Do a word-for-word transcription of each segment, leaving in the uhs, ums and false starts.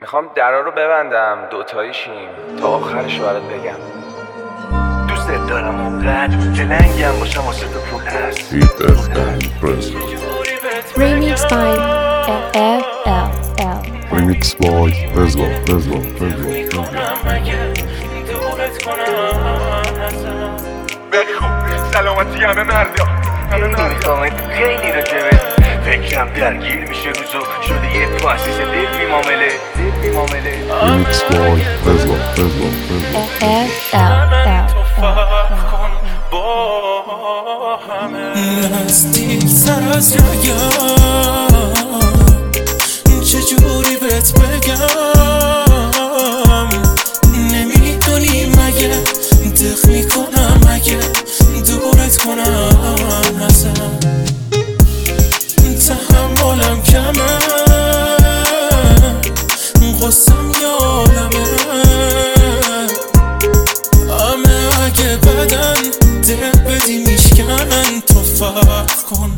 میخوام درا رو ببندم دوتاییشیم تا آخرش رو برات بگم. دوست دارم اونقدر دلنگم باشم واسه تو پول هست. Remix by F L L Remix by Rezva Rezva بخو سلامتی همه مردا نمیخوام خیلی راجبه فکرم درگیر میشه روزو شده یه مؤسسه دل بی معامله دل بی معامله Remix by Rezva Rezva F L L نزدیک سر از رگم چجوری بهت بگم نمیدونی مگه دق میکنم مگه دورت کنم ازم تحملم کمه غصم یادمه همه اگه بدن دل بدی میشکنن تو فرق کن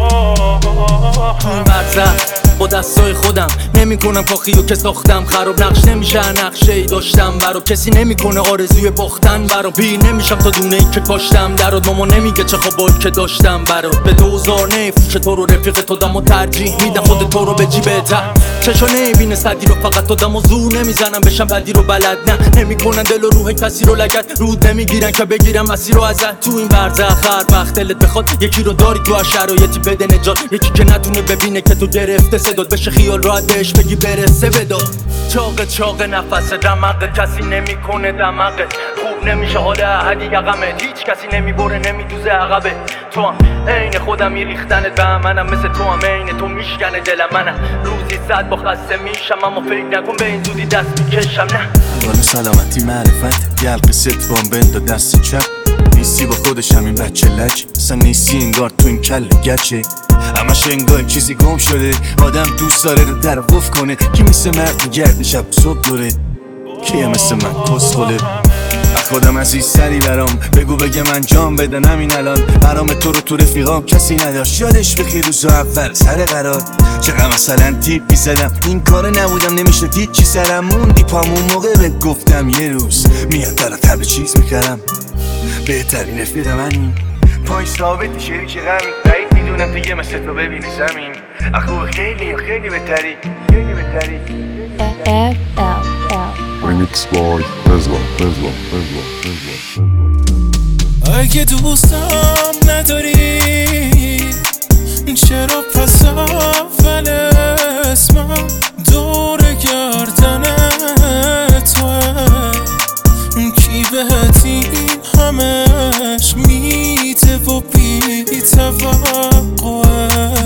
برزد با دستای خودم نمی کنم کاخیو که ساختم خراب نقش نمیشه نقشه ای داشتم برا کسی نمیکنه آرزوی باختن برا پیر نمیشم تا دونه ای که کاشتم درات ماما نمیگه چه خوابایی که داشتم برات به دوزار نفروشه تو رو رفیق تو دم و ترجیح میدم خود تو رو به جیبه تر چشا نمیبینه سگی رو فقط تو دم و زور نمیزنم بشم بدی رو بلد نه نمیکنن دل و روح کسی رو لگت رود نمیگیرن که بگیرم مسیر رو ازت تو این برزخ هر وقت دلت بخواد یکی رو داری تو شرایطی بده نجات یکی که نتونه ببینه که تو گرفته صدات بشه خیال راحت بهش بگی برسه بداد چاق چاق نفس دماغ کسی نمیکنه دماغه خوب نمیشه حال احدی یقمه هیچ کسی نمیبره نمیدوزه عقبه تو هم عین خودم میریختنت به منم مثل تو هم عین تو میشکنه دل منم روزی صد با خسته میشم اما فکر نکن به این زودی دست میکشم نه انگار سلامتی معرفت یلق ستوان بند دست چپ نیستی با خودش همین بچه لج اصلا نیستی انگار تو این کل گچه همش انگار چیزی گم شده آدم دوست داره رو در وف کنه کی مثل مرد گرد شب صبح دوره کیه مثل من کس خوله خودم عزیز سری برام بگو بگه من جام بدن همین الان برام تو رو تو رفیقام کسی نداشت یادش بخیر روزو اول سر قرار چقدر مثلا تیپ بیزدم این کاره نبودم نمیشه دید چی سرم موندی پامون موقع بهت گفتم یه روز میاد برات همه چیز میکردم بهترین رفیق منی پای ثابتی شریک غمی بعید میدونم تو یه مثل تو ببینی زمین اخو خیلی خیلی بهتری خیلی بهتری F L L Remix by Rezva Rezva Rezva Rezva اگه دوستم نداری چرا پس اول اسمم دور گردن توه کی بهت این همش میده و بی توقعه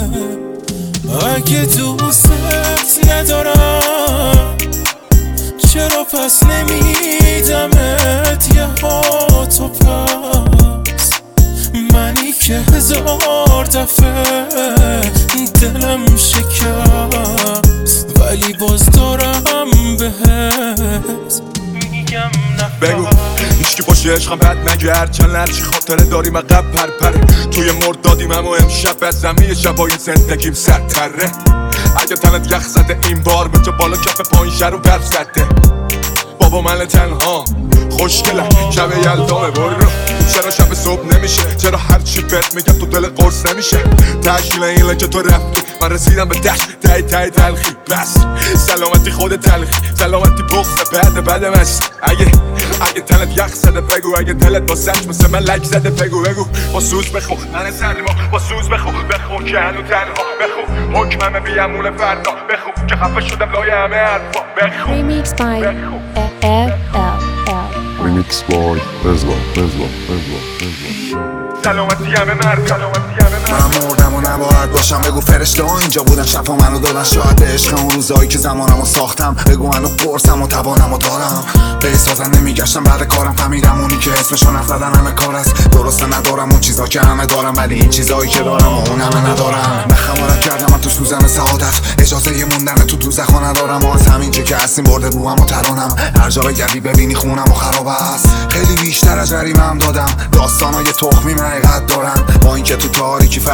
اگه دوستت ندارم چرا پس نمیدمت یه ها تو پس منی که هزار دفعه دلم شکست ولی باز دارم بهت میگم بگو هیچکی پاشه عشقم بد نگرد چند لرچی خاطره داریم عقب پرپره توی مرد دادیم اما امشب از زمین شبای زندگیم سر تره اگه تنت یخ زده این بار به تو بالا کف پایین شر و برف زده بابا من تنها خوشگلم شب یلدامه برو چرا شب صبح نمیشه چرا هرچی بهت میگم تو دل قرص نمیشه تشکیل این که تو رفتی من رسیدم به دشت تای تای تلخی بس سلامتی خود تلخی سلامتی بغض بعد بعد مست اگه اگه تنت یخ زده بگو اگه دلت با سنج مثل من لک زده بگو بگو با سوز بخو من سرما با سوز بخو بخو که هنو تنها بخو حکممه بیامون فردا بخو که خفه شدم لای همه حرفا بخو Remix by F L L Remix by Rezva Rezva Rezva Rezva سلامتی همه مرد سلامتی همه مرد من مردم و نباید باشم بگو فرشته ها اینجا بودن شفا منو دادن شاید عشق اون روزایی که زمانمو ساختم بگو منو پرسم و توانمو دارم به سازن نمیگشتم بعد کارم فهمیدم اونی که اسمشو نزدن همه کار است درسته ندارم اون چیزا که همه دارم ولی این چیزایی که دارم و اون همه ندارم نخمارت کردم من تو سوزن سعادت اجازه ی موندن تو دوزخو ندارم و از همینجا که هستیم برده روحم و ترانم هر جا بگردی ببینی خونم و خراب است خیلی بیشتر از جریمه هم دادم داستانای تخمی من حقیقت دارن با اینکه تو تاریکی فریبم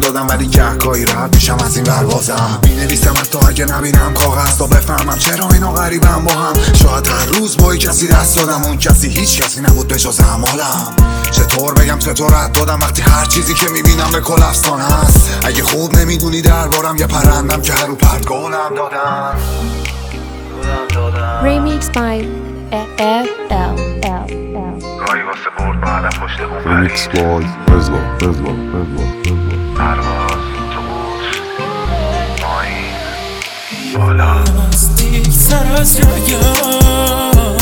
دادم ولی گهگاهی رد میشم از این وربازم مینویسم حتی اگه نبینم کاغذ تا بفهمم چرا اینا غریبم با هم شاید هر روز با کسی دست دادم اون کسی هیچ کسی نبود به جز اعمالم چطور بگم چطور رد دادم وقتی هر چیزی که میبینم به کل افسانه است اگه خوب نمیدونی دربارم یه پرندم که هر رو پرد گلم دادن Remix by F L L L. گاهی واسه برد بعدم پشت بوم Remix by Bezla, Bezla, Bezla, Bezla. پرواز تو بوش پایین بالا نزدیک تر از جایم